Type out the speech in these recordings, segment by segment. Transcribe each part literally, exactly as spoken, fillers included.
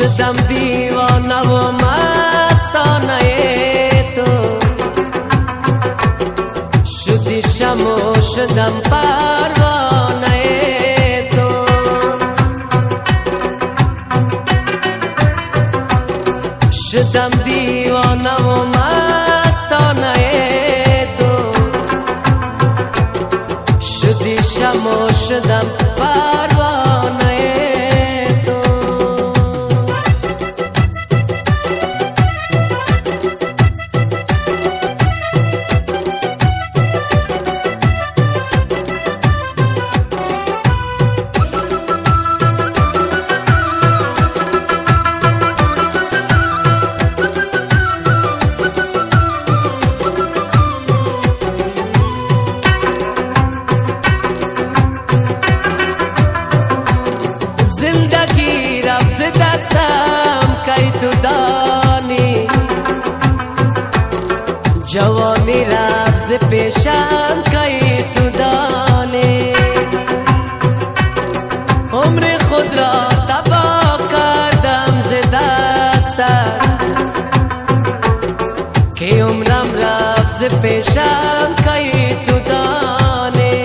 شدم دیوانه و مستانه تو، شدی شمع و شدم پروانه تو. شدم دیوانه و مستانه تو، شدی شمع و شدم پروانه تو. زندگی رفت ز دستم کی تو دانی، جوانی رفت ز پیشم کی تو دانی. عمر خود را تباه کردم ز دستت، که عمرم رفت ز پیشم کی تو دانی.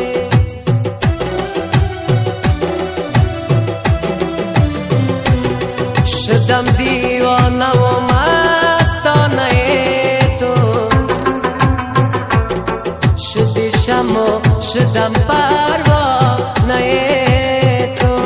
شدم دیوانه و مستانه تو، شدی شمع و شدم پروانه تو.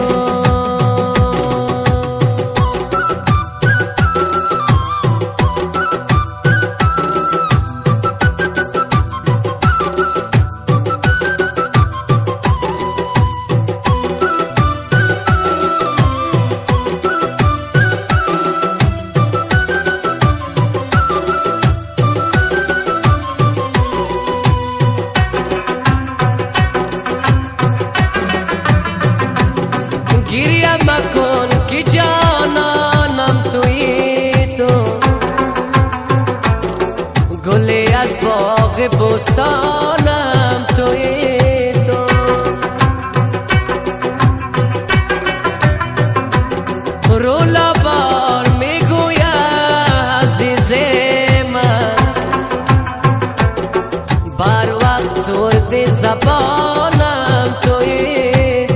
گریه مکن که جانانم تویی تو، گلی از باغ بستانم تویی تو. رو لبار میگویم عزیز من، بر وقت ترد زبانم تویی.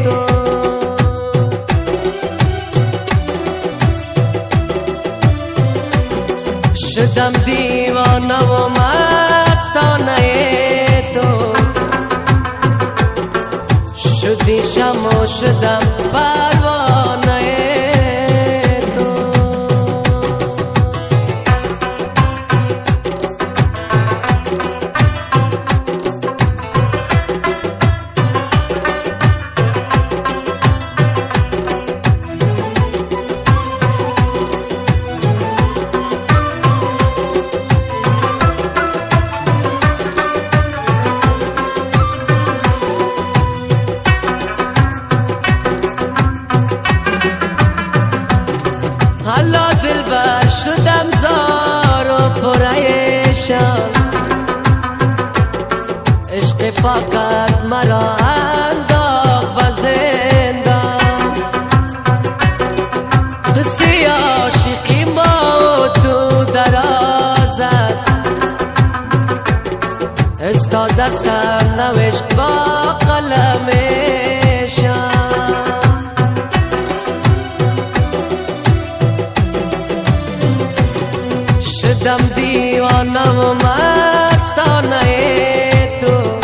شدم دیوانه و مستانه تو، شدی شمع و شدم پروانه تو. حالا دلبر شدم زار و پریشان، عشق پاکت مرا انداخت به زندان. قصه عاشقی ما تو دراز است، استاد دستم نوشت با قلمشان. شدم دیوانه و مستانه تو،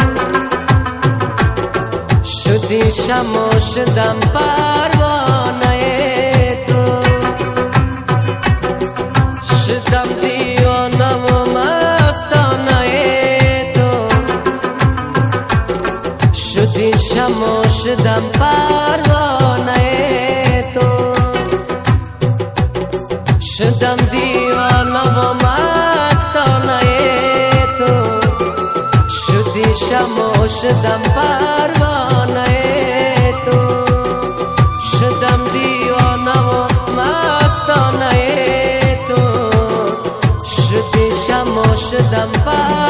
شدی شمع و شدم پروانه تو. شدم دیوانه و مستانه تو، شدی شمع و شدم پروانه تو. شدم دیوانه و مستانه تو، شدی شمع و شدم پروانه تو. شدم دیوانه و مستانه تو، شدی شمع و شدم پروانه